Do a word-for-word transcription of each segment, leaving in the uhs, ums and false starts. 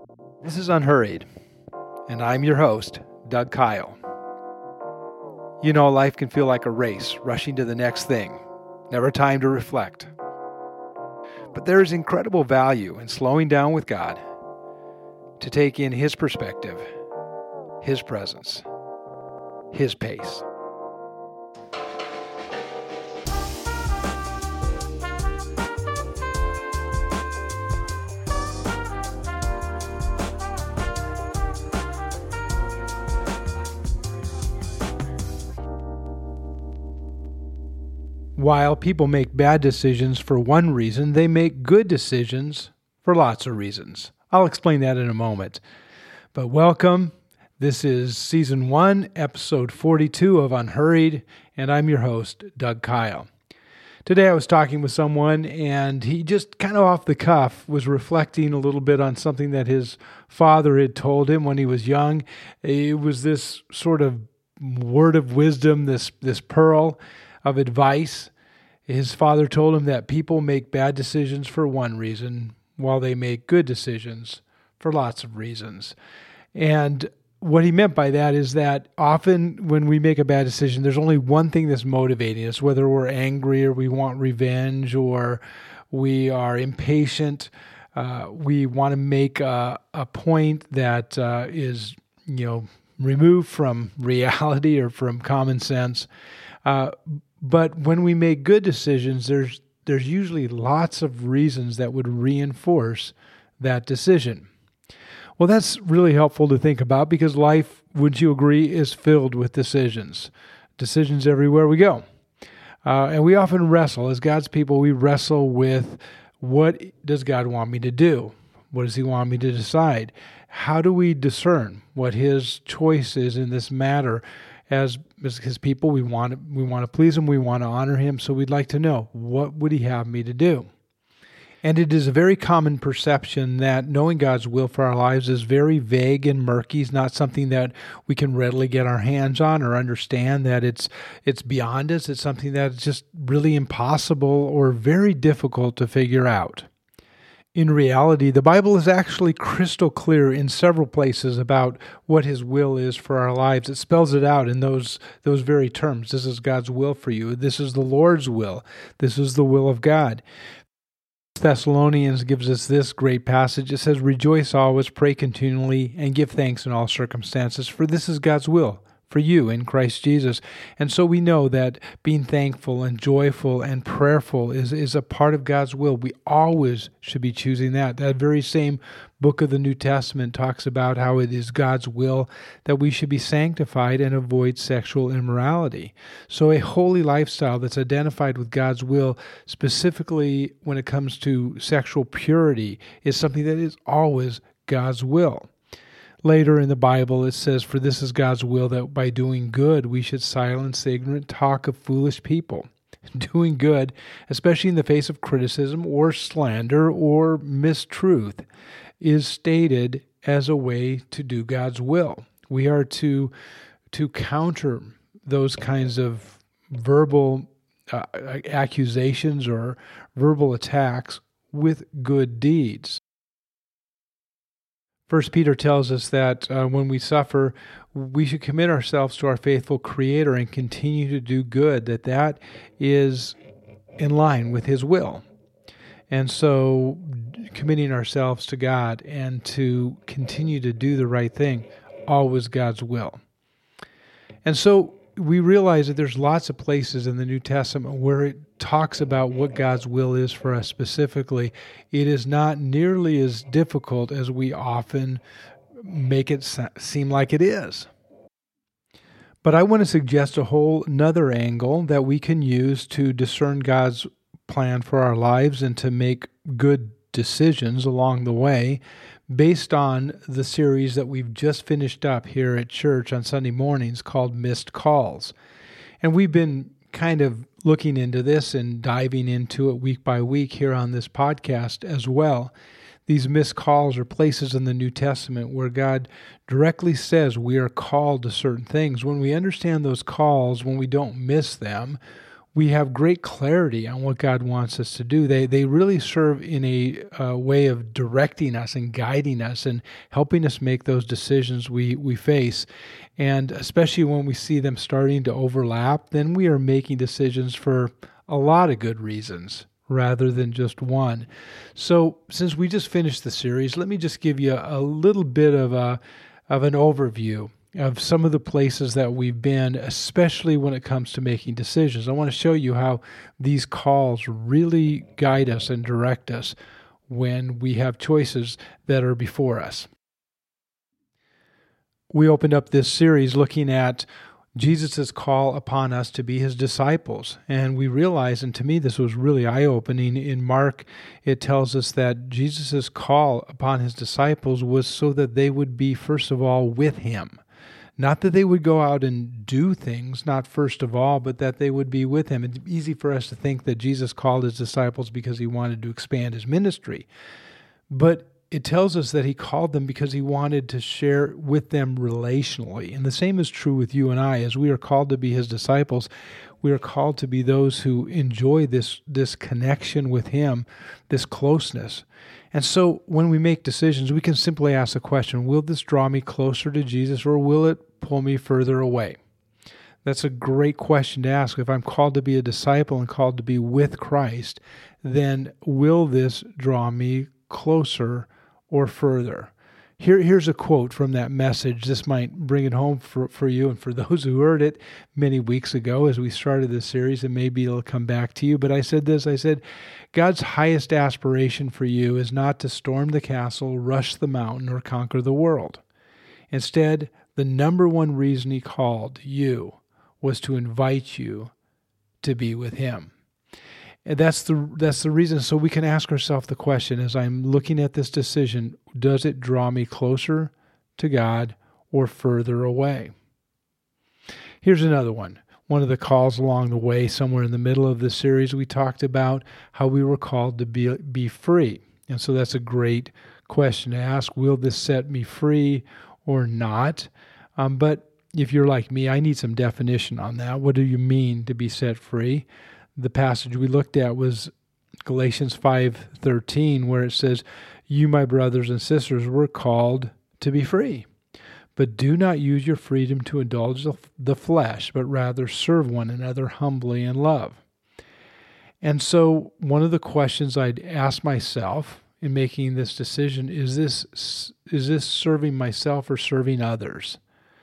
This is Unhurried, and I'm your host, Doug Kyle. You know, life can feel like a race, rushing to the next thing, never time to reflect. But there is incredible value in slowing down with God to take in His perspective, His presence, His pace. While people make bad decisions for one reason, they make good decisions for lots of reasons. I'll explain that in a moment. But welcome. This is Season one, Episode forty-two of Unhurried, and I'm your host, Doug Kyle. Today I was talking with someone, and he just kind of off the cuff was reflecting a little bit on something that his father had told him when he was young. It was this sort of word of wisdom, this, this pearl of advice. His father told him that people make bad decisions for one reason, while they make good decisions for lots of reasons. And what he meant by that is that often when we make a bad decision, there's only one thing that's motivating us, whether we're angry or we want revenge or we are impatient. Uh, we want to make a, a point that uh, is, you know, removed from reality or from common sense. Uh, But when we make good decisions, there's there's usually lots of reasons that would reinforce that decision. Well, that's really helpful to think about because life, would you agree, is filled with decisions. Decisions everywhere we go. Uh, and we often wrestle, as God's people, we wrestle with what does God want me to do? What does He want me to decide? How do we discern what His choice is in this matter? As, as His people, we want to, we want to please Him, we want to honor Him, so we'd like to know, what would He have me to do? And it is a very common perception that knowing God's will for our lives is very vague and murky. It's not something that we can readily get our hands on or understand, that it's it's beyond us. It's something that's just really impossible or very difficult to figure out. In reality, the Bible is actually crystal clear in several places about what His will is for our lives. It spells it out in those those very terms. This is God's will for you. This is the Lord's will. This is the will of God. Thessalonians gives us this great passage. It says, "Rejoice always, pray continually, and give thanks in all circumstances, for this is God's will for you in Christ Jesus." And so we know that being thankful and joyful and prayerful is, is a part of God's will. We always should be choosing that. That very same book of the New Testament talks about how it is God's will that we should be sanctified and avoid sexual immorality. So a holy lifestyle that's identified with God's will, specifically when it comes to sexual purity, is something that is always God's will. Later in the Bible, it says, "For this is God's will, that by doing good we should silence the ignorant talk of foolish people." Doing good, especially in the face of criticism or slander or mistruth, is stated as a way to do God's will. We are to, to counter those kinds of verbal uh, accusations or verbal attacks with good deeds. First Peter tells us that uh, when we suffer, we should commit ourselves to our faithful Creator and continue to do good, that that is in line with His will. And so committing ourselves to God and to continue to do the right thing, always God's will. And so we realize that there's lots of places in the New Testament where it talks about what God's will is for us specifically. It is not nearly as difficult as we often make it seem like it is. But I want to suggest a whole nother angle that we can use to discern God's plan for our lives and to make good decisions along the way, based on the series that we've just finished up here at church on Sunday mornings called Missed Calls. And we've been kind of looking into this and diving into it week by week here on this podcast as well. These missed calls are places in the New Testament where God directly says we are called to certain things. When we understand those calls, when we don't miss them, we have great clarity on what God wants us to do. They they really serve in a uh, way of directing us and guiding us and helping us make those decisions we, we face. And especially when we see them starting to overlap, then we are making decisions for a lot of good reasons rather than just one. So since we just finished the series, let me just give you a, a little bit of a of an overview of some of the places that we've been, especially when it comes to making decisions. I want to show you how these calls really guide us and direct us when we have choices that are before us. We opened up this series looking at Jesus' call upon us to be his disciples. And we realize, and to me this was really eye-opening, in Mark it tells us that Jesus' call upon his disciples was so that they would be, first of all, with him. Not that they would go out and do things, not first of all, but that they would be with him. It's easy for us to think that Jesus called his disciples because he wanted to expand his ministry. But it tells us that he called them because he wanted to share with them relationally. And the same is true with you and I. As we are called to be his disciples, we are called to be those who enjoy this, this connection with him, this closeness. And so when we make decisions, we can simply ask the question, will this draw me closer to Jesus or will it pull me further away? That's a great question to ask. If I'm called to be a disciple and called to be with Christ, then will this draw me closer or further? Here, here's a quote from that message. This might bring it home for, for you and for those who heard it many weeks ago as we started this series, and maybe it'll come back to you. But I said this, I said, God's highest aspiration for you is not to storm the castle, rush the mountain, or conquer the world. Instead, the number one reason he called you was to invite you to be with him. And that's the that's the reason. So we can ask ourselves the question, as I'm looking at this decision, does it draw me closer to God or further away? Here's another one. One of the calls along the way, somewhere in the middle of the series, we talked about how we were called to be, be free. And so that's a great question to ask. Will this set me free or not? Um, but if you're like me, I need some definition on that. What do you mean to be set free? The passage we looked at was Galatians five thirteen, where it says, "You, my brothers and sisters, were called to be free. But do not use your freedom to indulge the flesh, but rather serve one another humbly in love." And so one of the questions I'd ask myself in making this decision is this, is this serving myself or serving others?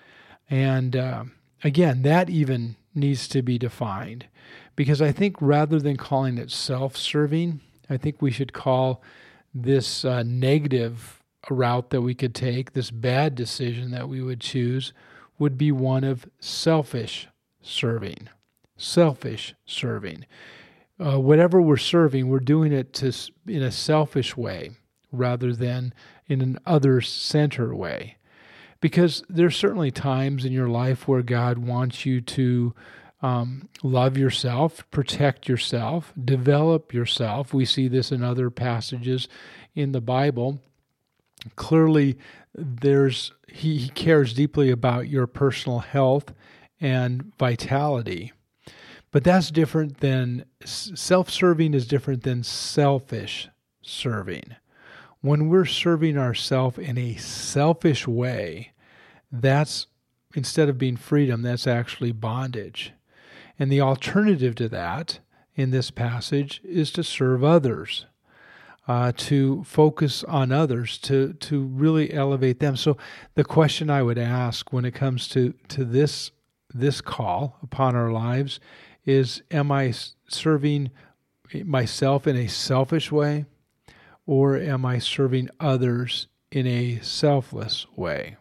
And uh, again, that even needs to be defined. Because I think rather than calling it self-serving, I think we should call this uh, negative route that we could take, this bad decision that we would choose, would be one of selfish serving. Selfish serving. Uh, whatever we're serving, we're doing it to in a selfish way rather than in an other-centered way. Because there's certainly times in your life where God wants you to Um, love yourself, protect yourself, develop yourself. We see this in other passages in the Bible. Clearly, there's he, he cares deeply about your personal health and vitality. But that's different than, self-serving is different than selfish serving. When we're serving ourselves in a selfish way, that's, instead of being freedom, that's actually bondage. And the alternative to that in this passage is to serve others, uh, to focus on others, to to really elevate them. So the question I would ask when it comes to, to this, this call upon our lives is, am I serving myself in a selfish way, or am I serving others in a selfless way?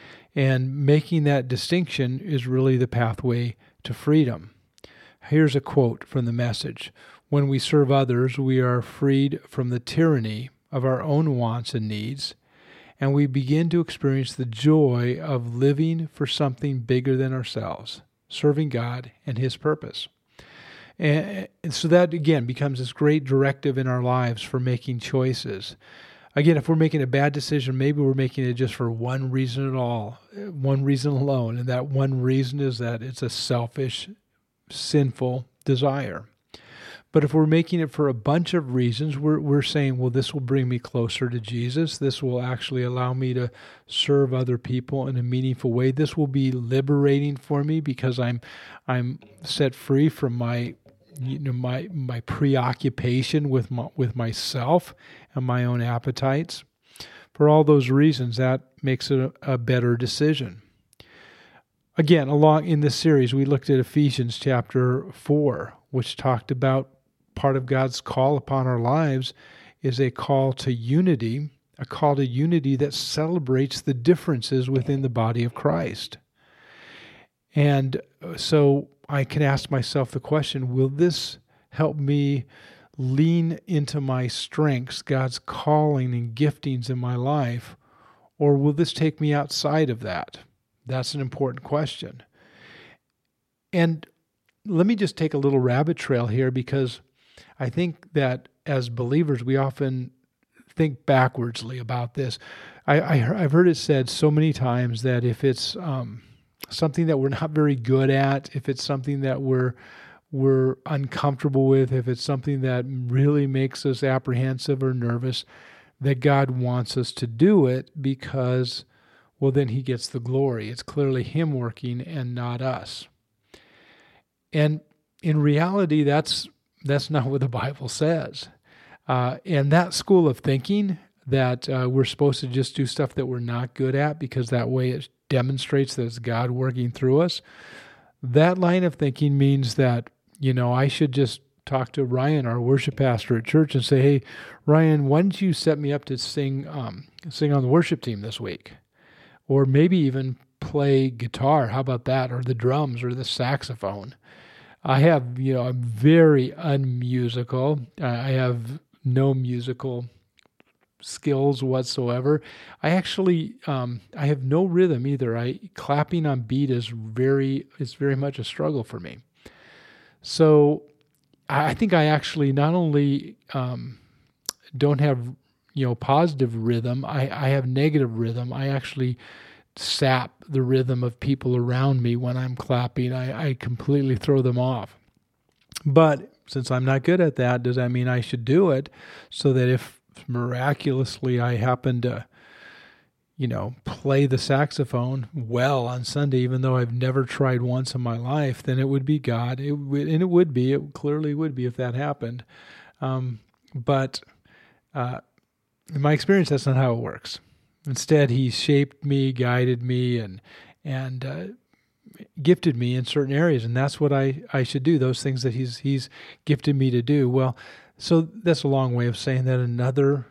And making that distinction is really the pathway to freedom. Here's a quote from the Message. "When we serve others, we are freed from the tyranny of our own wants and needs, and we begin to experience the joy of living for something bigger than ourselves, serving God and his purpose." And so that, again, becomes this great directive in our lives for making choices. Again, if we're making a bad decision, maybe we're making it just for one reason at all, one reason alone, and that one reason is that it's a selfish, sinful desire. But if we're making it for a bunch of reasons, we're we're saying, well, this will bring me closer to Jesus. This will actually allow me to serve other people in a meaningful way. This will be liberating for me because I'm I'm set free from my you know my my preoccupation with my, with myself and my own appetites. For all those reasons, that makes it a, a better decision. Again, along in this series, we looked at Ephesians chapter four, which talked about part of God's call upon our lives is a call to unity, a call to unity that celebrates the differences within the body of Christ. And so I can ask myself the question, will this help me lean into my strengths, God's calling and giftings in my life, or will this take me outside of that? That's an important question. And let me just take a little rabbit trail here, because I think that as believers, we often think backwardsly about this. I, I, I've heard it said so many times that if it's um, something that we're not very good at, if it's something that we're we're uncomfortable with, if it's something that really makes us apprehensive or nervous, that God wants us to do it because, well, then he gets the glory. It's clearly him working and not us. And in reality, that's that's not what the Bible says. Uh, and that school of thinking that uh, we're supposed to just do stuff that we're not good at because that way it demonstrates that it's God working through us, that line of thinking means that, you know, I should just talk to Ryan, our worship pastor at church, and say, hey, Ryan, why don't you set me up to sing um, sing on the worship team this week? Or maybe even play guitar. How about that? Or the drums or the saxophone. I have, you know, I'm very unmusical. I have no musical skills whatsoever. I actually, um, I have no rhythm either. I clapping on beat is very, is very much a struggle for me. So I think I actually not only um, don't have, you know, positive rhythm, I, I have negative rhythm. I actually sap the rhythm of people around me when I'm clapping. I, I completely throw them off. But since I'm not good at that, does that mean I should do it so that if miraculously I happen to, you know, play the saxophone well on Sunday, even though I've never tried once in my life, then it would be God. It would, and it would be, it clearly would be if that happened. Um, but uh, in my experience, that's not how it works. Instead, he shaped me, guided me, and and uh, gifted me in certain areas, and that's what I, I should do, those things that he's he's gifted me to do. Well, so that's a long way of saying that another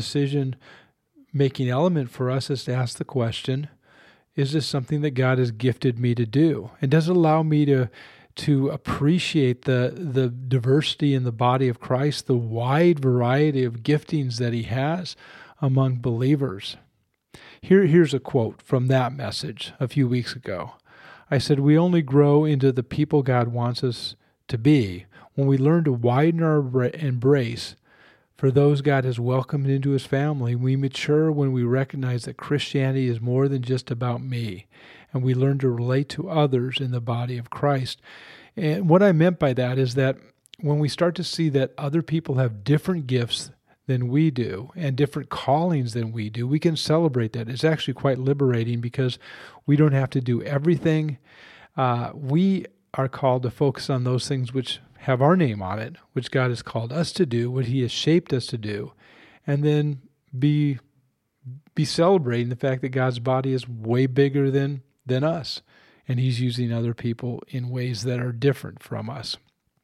decision-making element for us is to ask the question, is this something that God has gifted me to do? And does it allow me to to appreciate the the diversity in the body of Christ, the wide variety of giftings that he has among believers? Here, here's a quote from that message a few weeks ago. I said, we only grow into the people God wants us to be when we learn to widen our embrace for those God has welcomed into his family. We mature when we recognize that Christianity is more than just about me, and we learn to relate to others in the body of Christ. And what I meant by that is that when we start to see that other people have different gifts than we do and different callings than we do, we can celebrate that. It's actually quite liberating because we don't have to do everything. Uh, we are called to focus on those things which have our name on it, which God has called us to do, what he has shaped us to do, and then be be celebrating the fact that God's body is way bigger than than us, and he's using other people in ways that are different from us.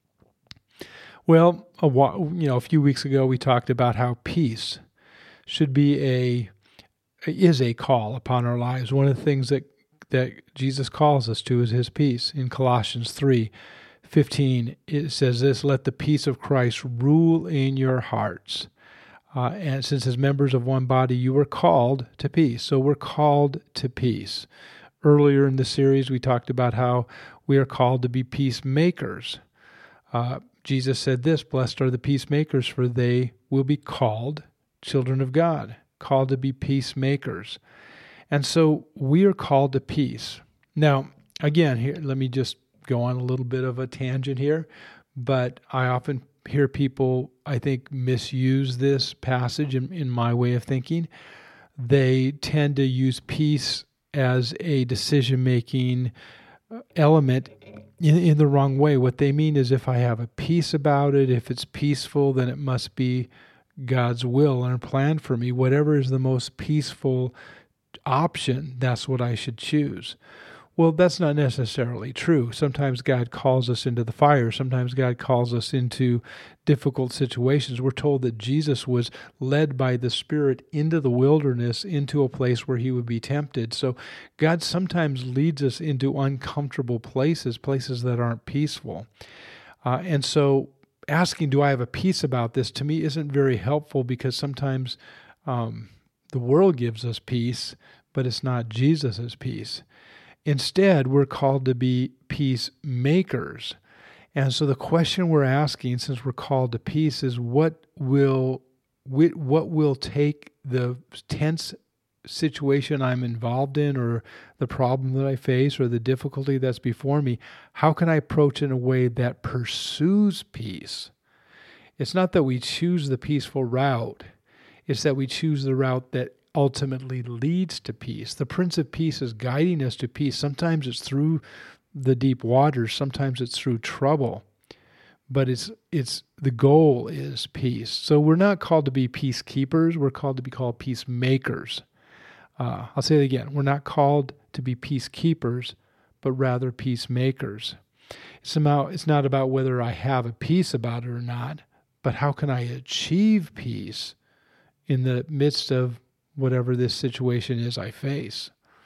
Well, a while, you know, a few weeks ago we talked about how peace should be a is a call upon our lives. One of the things that that Jesus calls us to is his peace. In Colossians three fifteen, it says this: "Let the peace of Christ rule in your hearts." Uh, and since as members of one body, you were called to peace. So we're called to peace. Earlier in the series, we talked about how we are called to be peacemakers. Uh, Jesus said this: "Blessed are the peacemakers, for they will be called children of God," called to be peacemakers. And so we are called to peace. Now, again, here, let me just go on a little bit of a tangent here, but I often hear people, I think, misuse this passage in, in my way of thinking. They tend to use peace as a decision-making element in, in the wrong way. What they mean is if I have a peace about it, if it's peaceful, then it must be God's will and plan for me. Whatever is the most peaceful option, that's what I should choose. Well, that's not necessarily true. Sometimes God calls us into the fire. Sometimes God calls us into difficult situations. We're told that Jesus was led by the Spirit into the wilderness, into a place where he would be tempted. So God sometimes leads us into uncomfortable places, places that aren't peaceful. Uh, and so asking, do I have a peace about this, to me isn't very helpful, because sometimes um, the world gives us peace, but it's not Jesus' peace. Instead, we're called to be peacemakers. And so the question we're asking, since we're called to peace, is what will what will take the tense situation I'm involved in, or the problem that I face, or the difficulty that's before me, how can I approach it in a way that pursues peace? It's not that we choose the peaceful route. It's that we choose the route that ultimately leads to peace. The Prince of Peace is guiding us to peace. Sometimes it's through the deep waters, sometimes it's through trouble, but it's it's the goal is peace. So we're not called to be peacekeepers, we're called to be called peacemakers. Uh, I'll say it again, we're not called to be peacekeepers, but rather peacemakers. It's about, it's not about whether I have a peace about it or not, but how can I achieve peace in the midst of whatever this situation is I face.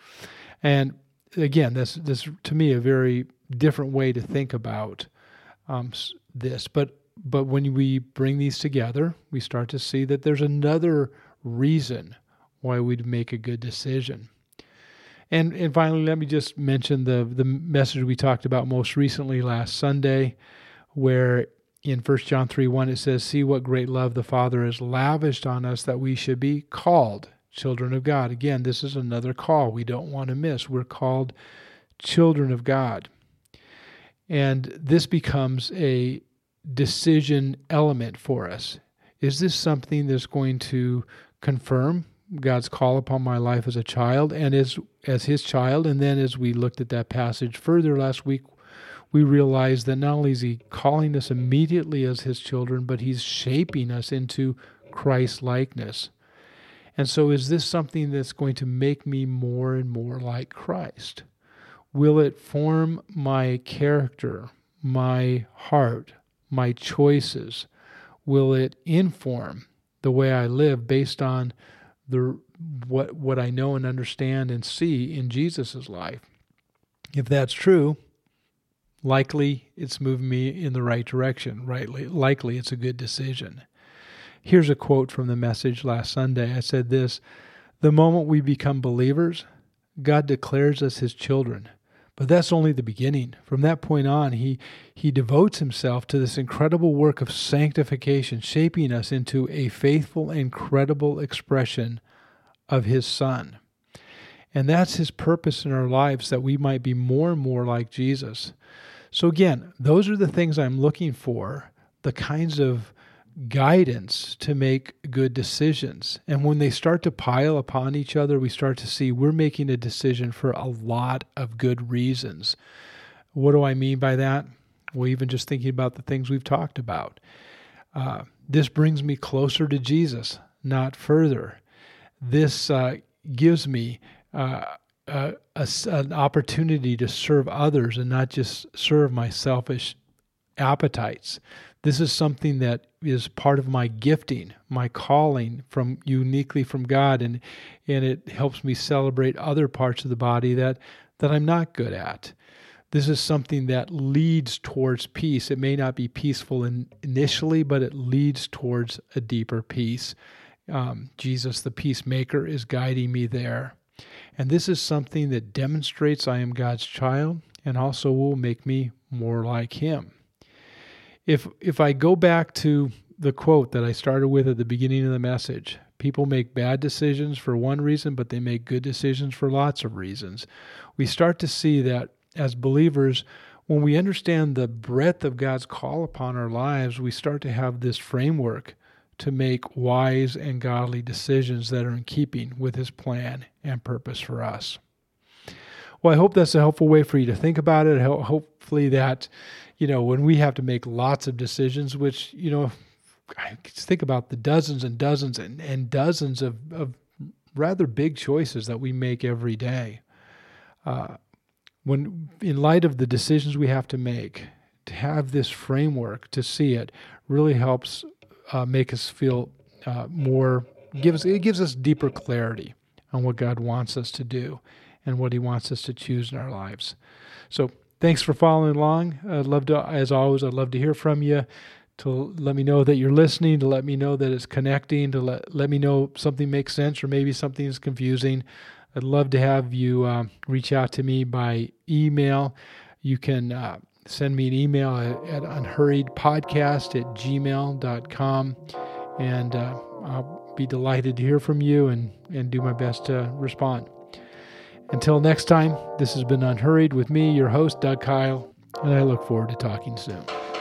And again, this this to me a very different way to think about um, this. But but when we bring these together, we start to see that there's another reason why we'd make a good decision. And and finally, let me just mention the the message we talked about most recently last Sunday, where in First John three one it says, "See what great love the Father has lavished on us, that we should be called children of God." Again, this is another call we don't want to miss. We're called children of God. And this becomes a decision element for us. Is this something that's going to confirm God's call upon my life as a child and as, as his child? And then as we looked at that passage further last week, we realized that not only is he calling us immediately as his children, but he's shaping us into Christ-likeness. And so is this something that's going to make me more and more like Christ? Will it form my character, my heart, my choices? Will it inform the way I live based on the what what I know and understand and see in Jesus' life? If that's true, likely it's moving me in the right direction. Rightly, likely it's a good decision. Here's a quote from the message last Sunday. I said this: "The moment we become believers, God declares us his children. But that's only the beginning. From that point on, he, he devotes himself to this incredible work of sanctification, shaping us into a faithful and credible expression of his Son." And that's his purpose in our lives, that we might be more and more like Jesus. So again, those are the things I'm looking for, the kinds of guidance to make good decisions. And when they start to pile upon each other, we start to see we're making a decision for a lot of good reasons. What do I mean by that? Well, even just thinking about the things we've talked about. Uh, this brings me closer to Jesus, not further. This uh, gives me uh, a, a, an opportunity to serve others and not just serve my selfish appetites. This is something that is part of my gifting, my calling from uniquely from God, and and it helps me celebrate other parts of the body that, that I'm not good at. This is something that leads towards peace. It may not be peaceful in, initially, but it leads towards a deeper peace. Um, Jesus, the peacemaker, is guiding me there. And this is something that demonstrates I am God's child and also will make me more like him. If if I go back to the quote that I started with at the beginning of the message, people make bad decisions for one reason, but they make good decisions for lots of reasons. We start to see that as believers, when we understand the breadth of God's call upon our lives, we start to have this framework to make wise and godly decisions that are in keeping with His plan and purpose for us. Well, I hope that's a helpful way for you to think about it. Hopefully that, you know, when we have to make lots of decisions, which, you know, I think about the dozens and dozens and, and dozens of, of rather big choices that we make every day. Uh, when, in light of the decisions we have to make, to have this framework to see it really helps uh, make us feel uh, more, gives it gives us deeper clarity on what God wants us to do and what He wants us to choose in our lives. So thanks for following along. I'd love to, as always, I'd love to hear from you, to let me know that you're listening, to let me know that it's connecting, to let, let me know something makes sense or maybe something is confusing. I'd love to have you um, reach out to me by email. You can uh, send me an email at, at unhurriedpodcast at gmail dot com, and uh, I'll be delighted to hear from you and, and do my best to respond. Until next time, this has been Unhurried with me, your host, Doug Kyle, and I look forward to talking soon.